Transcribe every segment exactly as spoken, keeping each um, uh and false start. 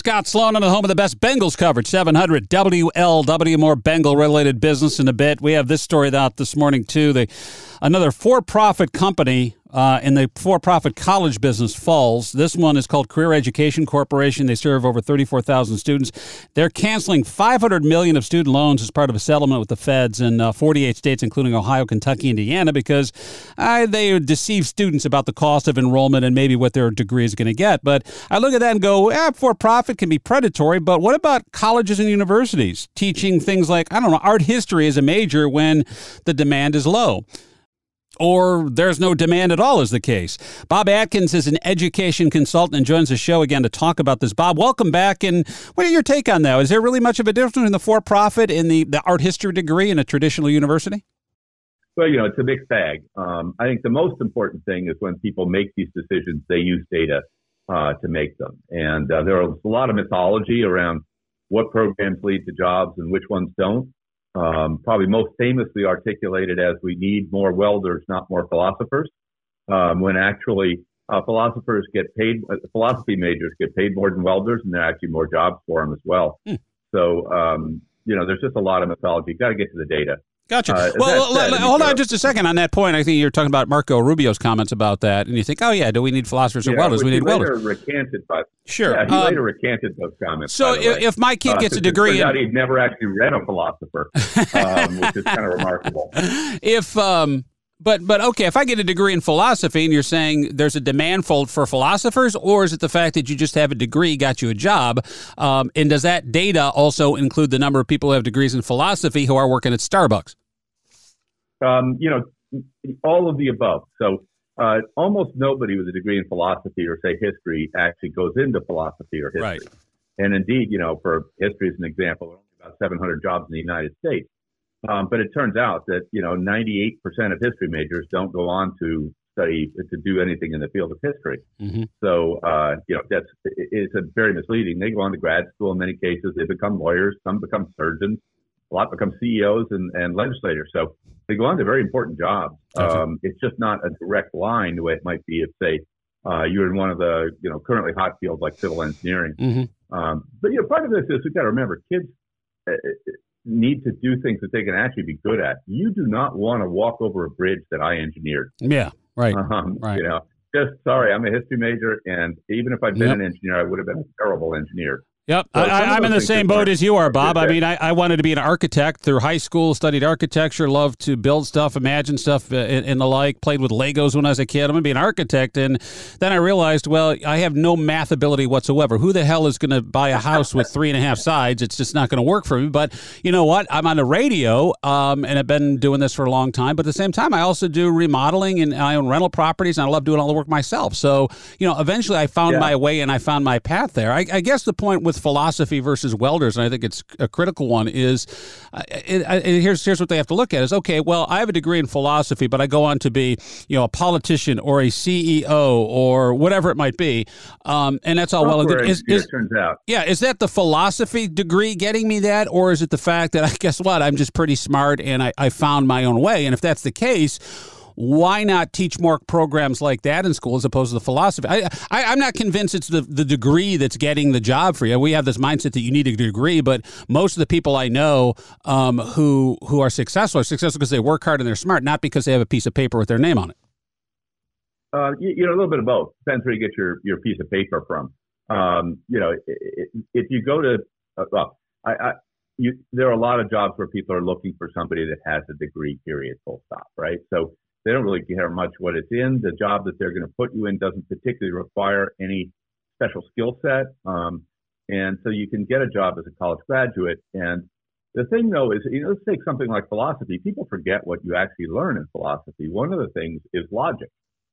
Scott Sloan on the home of the best Bengals coverage, seven hundred W L W. More Bengal-related business in a bit. We have this story out this morning, too. They, another for-profit company uh, in the for-profit college business falls. This one is called Career Education Corporation. They serve over thirty-four thousand students. They're canceling five hundred million dollars of student loans as part of a settlement with the feds in uh, forty-eight states, including Ohio, Kentucky, Indiana, because uh, they deceive students about the cost of enrollment and maybe what their degree is going to get. But I look at that and go, eh, for-profit can be predatory, but what about colleges and universities teaching things like, I don't know, art history as a major when the demand is low? Or there's no demand at all is the case. Bob Atkins is an education consultant and joins the show again to talk about this. Bob, welcome back. And what are your take on that? Is there really much of a difference between the for-profit and the, the art history degree in a traditional university? Well, you know, it's a mixed bag. Um, I think the most important thing is when people make these decisions, they use data uh, to make them. And uh, there is a lot of mythology around what programs lead to jobs and which ones don't. Um, probably most famously articulated as we need more welders, not more philosophers, um, when actually uh, philosophers get paid, uh, philosophy majors get paid more than welders, and there are actually more jobs for them as well. Hmm. So, um, you know, there's just a lot of mythology. You've got to get to the data. Gotcha. Uh, well, said, hold on just a second on that point. I think you're talking about Marco Rubio's comments about that, and you think, oh, yeah, do we need philosophers or yeah, welders? We need later welders. Recanted, but sure. Yeah, he um, later recanted those comments. So if, if my kid uh, gets a degree... in, he'd never actually read a philosopher, um, which is kind of remarkable. If... Um, But, but okay, if I get a degree in philosophy and you're saying there's a demand for, for philosophers, or is it the fact that you just have a degree got you a job? Um, and does that data also include the number of people who have degrees in philosophy who are working at Starbucks? Um, you know, all of the above. So uh, almost nobody with a degree in philosophy or, say, history actually goes into philosophy or history. Right. And indeed, you know, for history as an example, there are only about seven hundred jobs in the United States. Um, but it turns out that, you know, ninety-eight percent of history majors don't go on to study, to do anything in the field of history. Mm-hmm. So, uh, you know, that's, it's a very misleading. They go on to grad school in many cases. They become lawyers. Some become surgeons. A lot become C E Os and, and legislators. So they go on to very important jobs. Um, it's just not a direct line the way it might be if, say, uh, you're in one of the, you know, currently hot fields like civil engineering. Mm-hmm. Um, but, you know, part of this is we've got to remember kids uh, need to do things that they can actually be good at. You do not want to walk over a bridge that I engineered. Yeah, right. Um, right. You know, just sorry, I'm a history major, and even if I'd been yep. an engineer, I would have been a terrible engineer. Yep, so I, I'm in the same boat as you are, Bob. I mean, I, I wanted to be an architect through high school, studied architecture, loved to build stuff, imagine stuff, uh, and, and the like, played with Legos when I was a kid. I'm going to be an architect. And then I realized, well, I have no math ability whatsoever. Who the hell is going to buy a house with three and a half sides? It's just not going to work for me. But you know what? I'm on the radio, um, and I've been doing this for a long time. But at the same time, I also do remodeling, and I own rental properties, and I love doing all the work myself. So, you know, eventually I found yeah. my way, and I found my path there. I, I guess the point with philosophy versus versus welders, and I think it's a critical one, is uh, it, it, here's here's what they have to look at is, okay, well, I have a degree in philosophy, but I go on to be, you know, a politician or a C E O or whatever it might be, um, and that's all well and good. Is, is, turns out. Yeah, is that the philosophy degree getting me that, or is it the fact that, I guess what, I'm just pretty smart and I, I found my own way? And if that's the case, why not teach more programs like that in school as opposed to the philosophy? I, I, I'm not convinced it's the, the degree that's getting the job for you. We have this mindset that you need a degree, but most of the people I know um, who who are successful are successful because they work hard and they're smart, not because they have a piece of paper with their name on it. Uh, you, you know, a little bit of both. Depends where you get your, your piece of paper from. Um, you know, if you go to, uh, well, I, I you, there are a lot of jobs where people are looking for somebody that has a degree, period, full stop, right? So they don't really care much what it's in. The job that they're going to put you in doesn't particularly require any special skill set. Um, and so you can get a job as a college graduate. And the thing, though, is, you know, let's take something like philosophy. People forget what you actually learn in philosophy. One of the things is logic.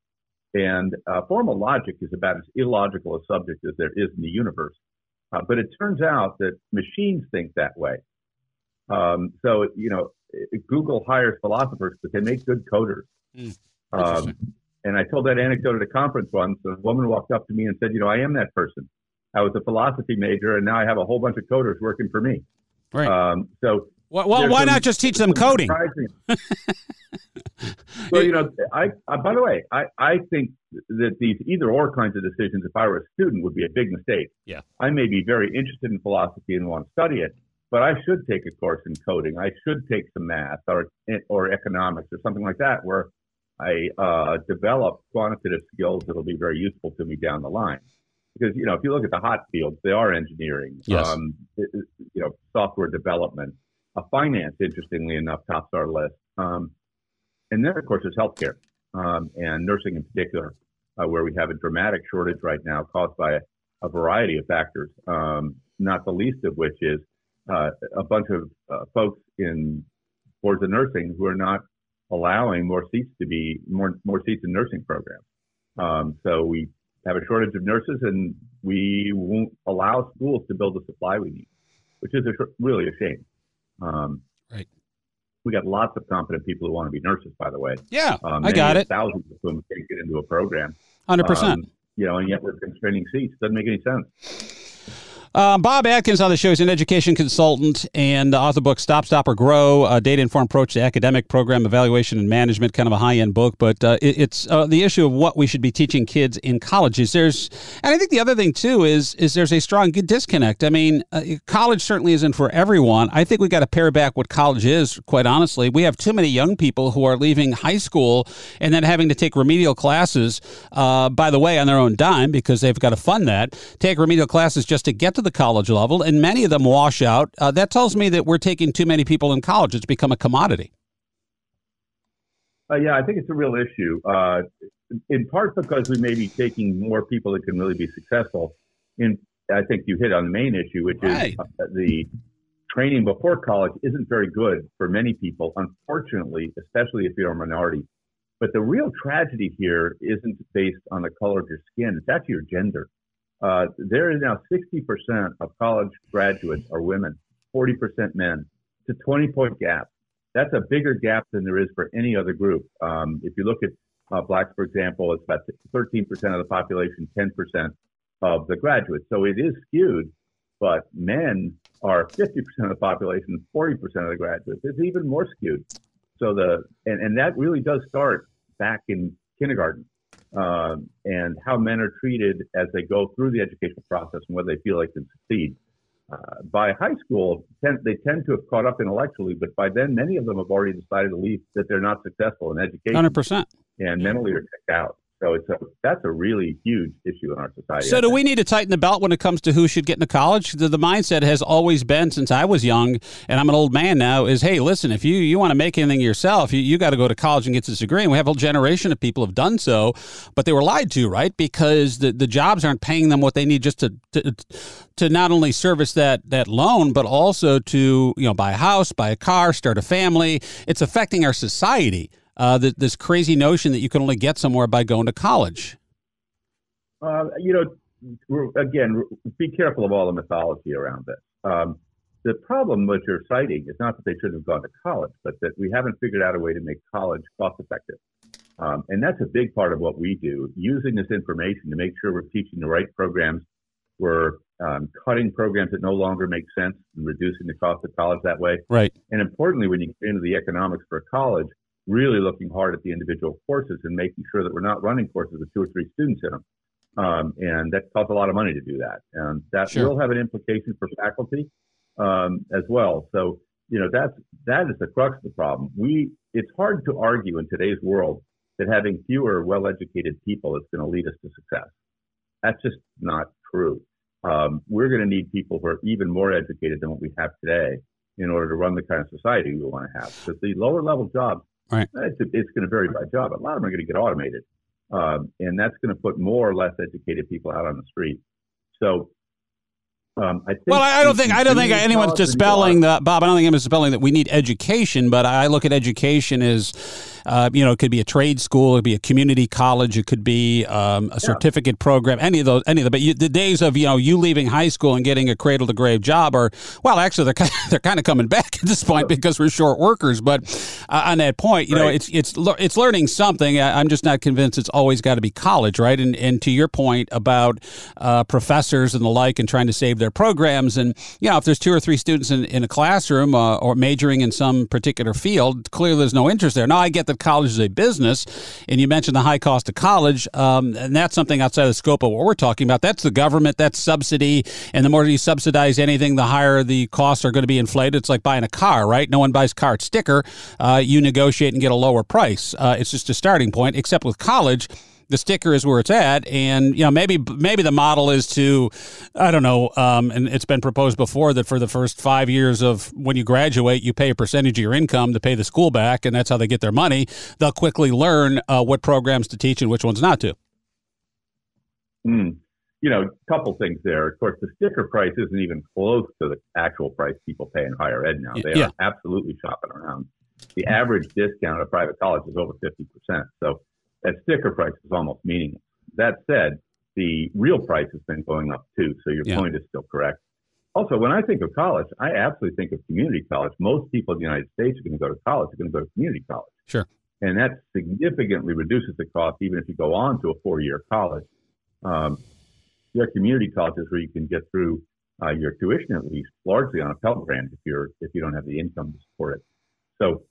And uh, formal logic is about as illogical a subject as there is in the universe. Uh, but it turns out that machines think that way. Um, so, you know, Google hires philosophers, but they make good coders. Mm, um, and I told that anecdote at a conference once. A woman walked up to me and said, you know, I am that person. I was a philosophy major, and now I have a whole bunch of coders working for me. Right. Um, so Well, well why some, not just teach them coding? Well, you know, I, I by the way, I, I think that these either or kinds of decisions, if I were a student, would be a big mistake. Yeah. I may be very interested in philosophy and want to study it, but I should take a course in coding. I should take some math or or economics or something like that, where I uh, develop quantitative skills that'll be very useful to me down the line. Because, you know, if you look at the hot fields, they are engineering, yes. um, it, you know, software development, uh, finance, interestingly enough, tops our list. Um, and then, of course, there's healthcare um, and nursing in particular, uh, where we have a dramatic shortage right now caused by a, a variety of factors, um, not the least of which is uh, a bunch of uh, folks in boards of nursing who are not allowing more seats to be, more, more seats in nursing programs. Um, so we have a shortage of nurses, and we won't allow schools to build the supply we need, which is a, really a shame. Um, right. We got lots of competent people who want to be nurses, by the way. Yeah, um, I got it. Thousands of whom can't get into a program. one hundred percent. Um, you know, and yet we're constraining seats. Doesn't make any sense. Uh, Bob Atkins on the show is an education consultant and author of the book Stop, Stop, or Grow, a data-informed approach to academic program evaluation and management, kind of a high-end book, but uh, it, it's uh, the issue of what we should be teaching kids in colleges. There's, and I think the other thing, too, is is there's a strong disconnect. I mean, uh, college certainly isn't for everyone. I think we got to pare back what college is, quite honestly. We have too many young people who are leaving high school and then having to take remedial classes, uh, by the way, on their own dime, because they've got to fund that, take remedial classes just to get to the college level, and many of them wash out. Uh, that tells me that we're taking too many people in college. It's become a commodity. Uh, yeah, I think it's a real issue, uh, in part because we may be taking more people that can really be successful. In, I think you hit on the main issue, which right. is uh, the training before college isn't very good for many people, unfortunately, especially if you're a minority. But the real tragedy here isn't based on the color of your skin. It's actually your gender. Uh, there is now sixty percent of college graduates are women, forty percent men. It's a twenty point gap. That's a bigger gap than there is for any other group. Um, if you look at uh, blacks, for example, it's about thirteen percent of the population, ten percent of the graduates. So it is skewed, but men are fifty percent of the population, forty percent of the graduates. It's even more skewed. So the, and, and that really does start back in kindergarten. Um, and how men are treated as they go through the educational process and whether they feel like they can succeed. Uh, by high school, tend, they tend to have caught up intellectually, but by then, many of them have already decided to leave, that they're not successful in education. one hundred percent. And mentally are checked out. So it's a, that's a really huge issue in our society. So do we need to tighten the belt when it comes to who should get into college? The, the mindset has always been, since I was young, and I'm an old man now, is, hey, listen, if you, you want to make anything yourself, you, you got to go to college and get this degree. And we have a whole generation of people who have done so, but they were lied to, right? Because the, the jobs aren't paying them what they need just to, to to not only service that that loan, but also to, you know, buy a house, buy a car, start a family. It's affecting our society. Uh, the, this crazy notion that you can only get somewhere by going to college. Uh, you know, again, be careful of all the mythology around this. Um, the problem that you're citing is not that they shouldn't have gone to college, but that we haven't figured out a way to make college cost-effective. Um, and that's a big part of what we do, using this information to make sure we're teaching the right programs. We're um, cutting programs that no longer make sense and reducing the cost of college that way. Right. And importantly, when you get into the economics for a college, really looking hard at the individual courses and making sure that we're not running courses with two or three students in them. Um, and that costs a lot of money to do that. And that Sure. will have an implication for faculty um, as well. So, you know, that's, that is the crux of the problem. We, it's hard to argue in today's world that having fewer well-educated people is going to lead us to success. That's just not true. Um, we're going to need people who are even more educated than what we have today in order to run the kind of society we want to have. Because the lower level jobs, Right. It's, it's going to vary by job. A lot of them are going to get automated. Um, and that's going to put more or less educated people out on the street. So, um, I think. Well, I don't think I don't think anyone's dispelling the Bob. I don't think anyone's dispelling that we need education, but I look at education as Uh, you know, it could be a trade school, it could be a community college, it could be um, a certificate yeah. program, any of those, any of them. But you, the days of, you know, you leaving high school and getting a cradle to grave job are, well, actually, they're kind of, they're kind of coming back at this point because we're short workers. But uh, on that point, you right. know, it's it's it's learning something. I, I'm just not convinced it's always got to be college, right? And and to your point about uh, professors and the like and trying to save their programs, and you know, if there's two or three students in, in a classroom uh, or majoring in some particular field, clearly there's no interest there. Now, I get that college is a business, and you mentioned the high cost of college, um, and that's something outside of the scope of what we're talking about. That's the government, that's subsidy, and the more you subsidize anything, the higher the costs are going to be inflated. It's like buying a car, right? No one buys car at sticker. Uh, you negotiate and get a lower price. Uh, it's just a starting point, except with college, the sticker is where it's at, and you know maybe maybe the model is to, I don't know, um, and it's been proposed before that for the first five years of when you graduate, you pay a percentage of your income to pay the school back, and that's how they get their money. They'll quickly learn uh, what programs to teach and which ones not to. Mm. You know, a couple things there. Of course, the sticker price isn't even close to the actual price people pay in higher ed now. They yeah. are absolutely shopping around. The average discount at a private college is over fifty percent. So that sticker price is almost meaningless. That said, the real price has been going up too, so your yeah. point is still correct. Also, when I think of college, I absolutely think of community college. Most people in the United States are going to go to college, are going to go to community college. Sure. And that significantly reduces the cost, even if you go on to a four-year college. Um, there are community colleges where you can get through uh, your tuition, at least, largely on a Pell Grant if you're if you don't have the income to support it. So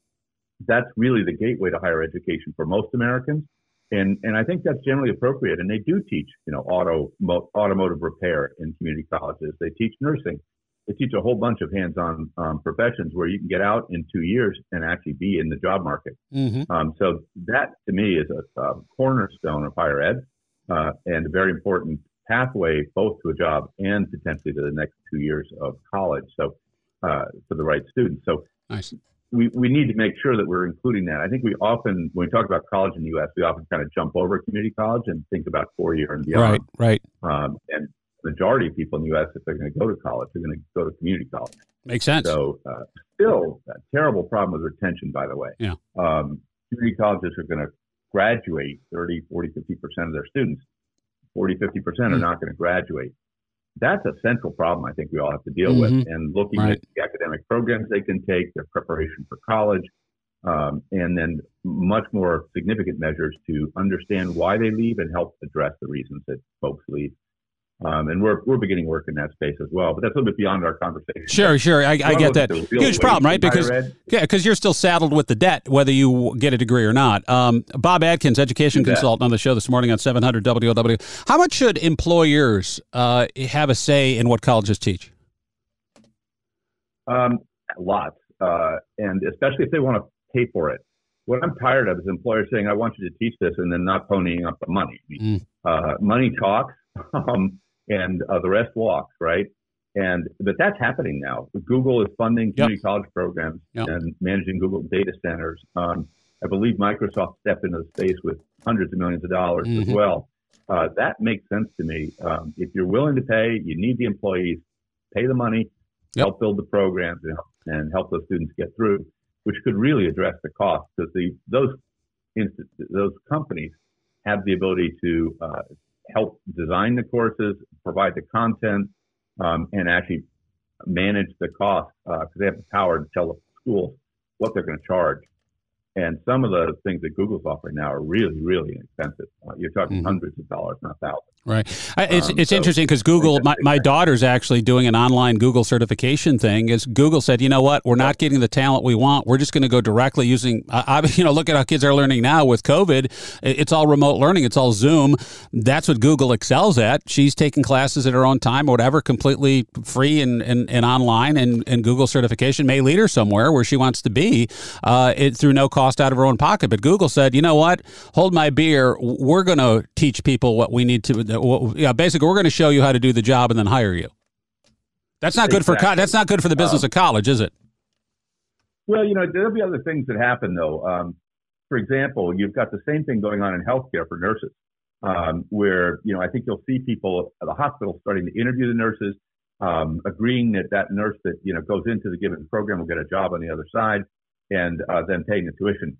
that's really the gateway to higher education for most Americans, and and I think that's generally appropriate. And they do teach, you know, auto mo, automotive repair in community colleges. They teach nursing. They teach a whole bunch of hands-on um, professions where you can get out in two years and actually be in the job market. Mm-hmm. Um, so that, to me, is a, a cornerstone of higher ed uh, and a very important pathway both to a job and potentially to the next two years of college. So uh, for the right students. So. Nice. We, we need to make sure that we're including that. I think we often, when we talk about college in the U S, we often kind of jump over community college and think about four-year and beyond. Right, right. Um, and the majority of people in the U S, if they're going to go to college, they're going to go to community college. Makes sense. So uh, still a terrible problem with retention, by the way. Yeah. Um, community colleges are going to graduate thirty, forty, fifty percent of their students. forty, fifty percent are not going to graduate. That's a central problem I think we all have to deal mm-hmm. with, and looking right. at the academic programs they can take, their preparation for college, um, and then much more significant measures to understand why they leave and help address the reasons that folks leave. Um, and we're we're beginning work in that space as well, but that's a little bit beyond our conversation. Sure, sure, I, I get that. Huge problem, right? Because yeah, because you're still saddled with the debt, whether you get a degree or not. Um, Bob Adkins, education consultant, on the show this morning on seven hundred W L W. How much should employers uh, have a say in what colleges teach? Um, lots, uh, and especially if they want to pay for it. What I'm tired of is employers saying, "I want you to teach this," and then not ponying up the money. Mm. Uh, money talks. Um, and uh, the rest walks, right? And but that's happening now. Google is funding community yep. college programs yep. and managing Google data centers. Um, I believe Microsoft stepped into the space with hundreds of millions of dollars mm-hmm. as well. Uh, that makes sense to me. Um, if you're willing to pay, you need the employees, pay the money, yep. help build the programs, and, and help those students get through, which could really address the cost, because the those inst- those companies have the ability to uh, help design the courses, provide the content, um, and actually manage the cost because uh, they have the power to tell the schools what they're going to charge. And some of the things that Google's offering now are really, really inexpensive. Uh, you're talking mm-hmm. hundreds of dollars, not thousands. Right. It's um, it's so interesting because Google, my, my right. daughter's actually doing an online Google certification thing. Is Google said, you know what, we're not getting the talent we want. We're just going to go directly using, uh, I, you know, look at how kids are learning now with COVID. It's all remote learning. It's all Zoom. That's what Google excels at. She's taking classes at her own time or whatever, completely free and, and, and online. And, and Google certification may lead her somewhere where she wants to be uh, it, through no cost out of her own pocket. But Google said, you know what, hold my beer. We're going to teach people what we need to. Yeah, basically, we're going to show you how to do the job and then hire you. That's not good exactly. for co- that's not good for the business um, of college, is it? Well, you know, there'll be other things that happen though. Um, for example, you've got the same thing going on in healthcare for nurses, um, where you know I think you'll see people at the hospital starting to interview the nurses, um, agreeing that that nurse that you know goes into the given program will get a job on the other side, and uh, then paying the tuition.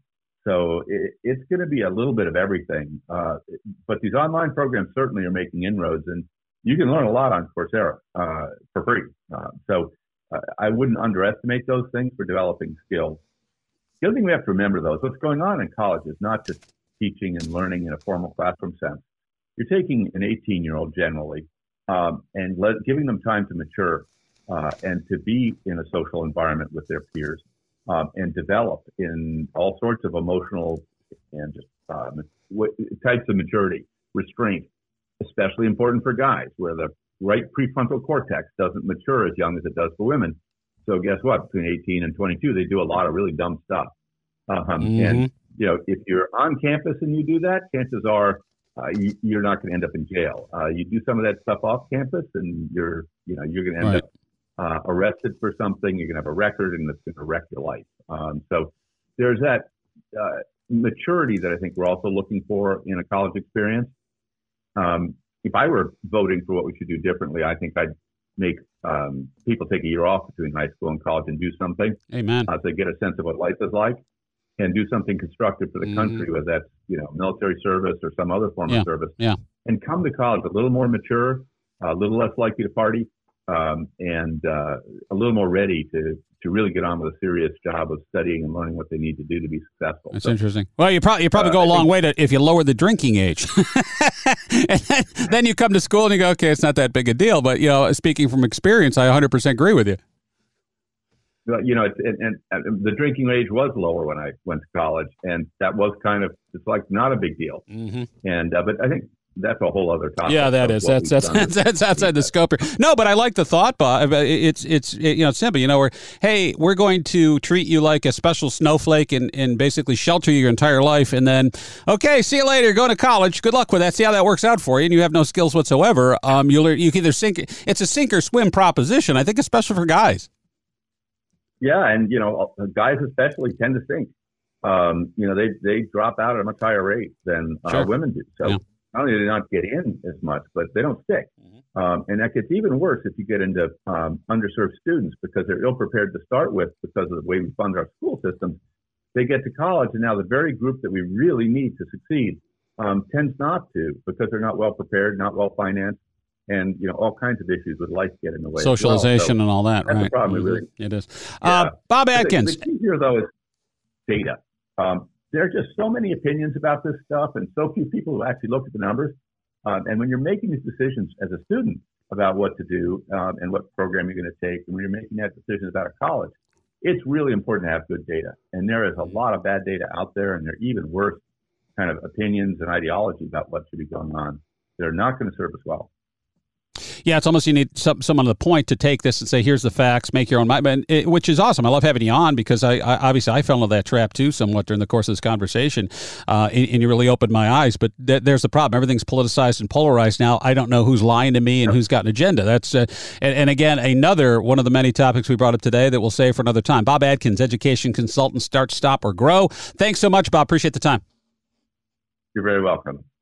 so it, it's going to be a little bit of everything. Uh, but these online programs certainly are making inroads, and you can learn a lot on Coursera uh, for free. Uh, so uh, I wouldn't underestimate those things for developing skills. The other thing we have to remember, though, is what's going on in college is not just teaching and learning in a formal classroom sense. You're taking an eighteen-year-old generally um, and let, giving them time to mature uh, and to be in a social environment with their peers um, and develop in all sorts of emotional and just uh, types of maturity, restraint, especially important for guys, where the right prefrontal cortex doesn't mature as young as it does for women. So guess what? Between eighteen and twenty-two, they do a lot of really dumb stuff. Um, mm-hmm. And, you know, if you're on campus and you do that, chances are uh, you, you're not going to end up in jail. Uh, you do some of that stuff off campus and you're, you know, you're going to end right. up uh, arrested for something. You're going to have a record and it's going to wreck your life. Um, so there's that uh, maturity that I think we're also looking for in a college experience. Um, if I were voting for what we should do differently, I think I'd make um, people take a year off between high school and college and do something. Amen. Uh, so they get a sense of what life is like and do something constructive for the mm-hmm. country, whether that's, you know, military service or some other form yeah. of service. Yeah. And come to college a little more mature, a little less likely to party, um, and uh, a little more ready to to really get on with a serious job of studying and learning what they need to do to be successful. That's so, interesting. Well, you probably you probably uh, go a I long think, way to if you lower the drinking age. And then, then you come to school and you go, okay, it's not that big a deal. But, you know, speaking from experience, I one hundred percent agree with you. You know, it's, and, and the drinking age was lower when I went to college, and that was kind of, it's like not a big deal. Mm-hmm. And, uh, but I think that's a whole other topic. Yeah, that is. That's that's, that's that's outside the scope here. No, but I like the thought, Bob. It's it's it, you know, it's simple. You know, we're hey, we're going to treat you like a special snowflake and, and basically shelter you your entire life, and then okay, see you later. Going to college. Good luck with that. See how that works out for you. And you have no skills whatsoever. Um, you'll you can either sink. It's a sink or swim proposition. I think, especially for guys. Yeah, and you know, guys especially tend to sink. Um, you know, they they drop out at a much higher rate than uh, sure. women do. So. Yeah. Not only do they not get in as much, but they don't stick. Mm-hmm. Um, and that gets even worse if you get into um, underserved students because they're ill-prepared to start with because of the way we fund our school systems. They get to college, and now the very group that we really need to succeed um, tends not to because they're not well-prepared, not well-financed, and you know all kinds of issues with life get in the way. Socialization well. so and all that, that's right? The problem, mm-hmm. really. It is. Yeah. Uh, Bob Adkins. The, the key here, though, is data. Um, there are just so many opinions about this stuff, and so few people who actually look at the numbers. Um, and when you're making these decisions as a student about what to do um, and what program you're going to take, and when you're making that decision about a college, it's really important to have good data. And there is a lot of bad data out there, and there are even worse kind of opinions and ideology about what should be going on. They're not going to serve us well. Yeah, it's almost you need some, someone on the point to take this and say, here's the facts, make your own mind, it, which is awesome. I love having you on because I, I obviously I fell into that trap too somewhat during the course of this conversation, uh, and, and you really opened my eyes. But th- there's the problem. Everything's politicized and polarized now. I don't know who's lying to me and who's got an agenda. That's uh, and, and again, another one of the many topics we brought up today that we'll save for another time. Bob Adkins, education consultant, Start, Stop, or Grow. Thanks so much, Bob. Appreciate the time. You're very welcome.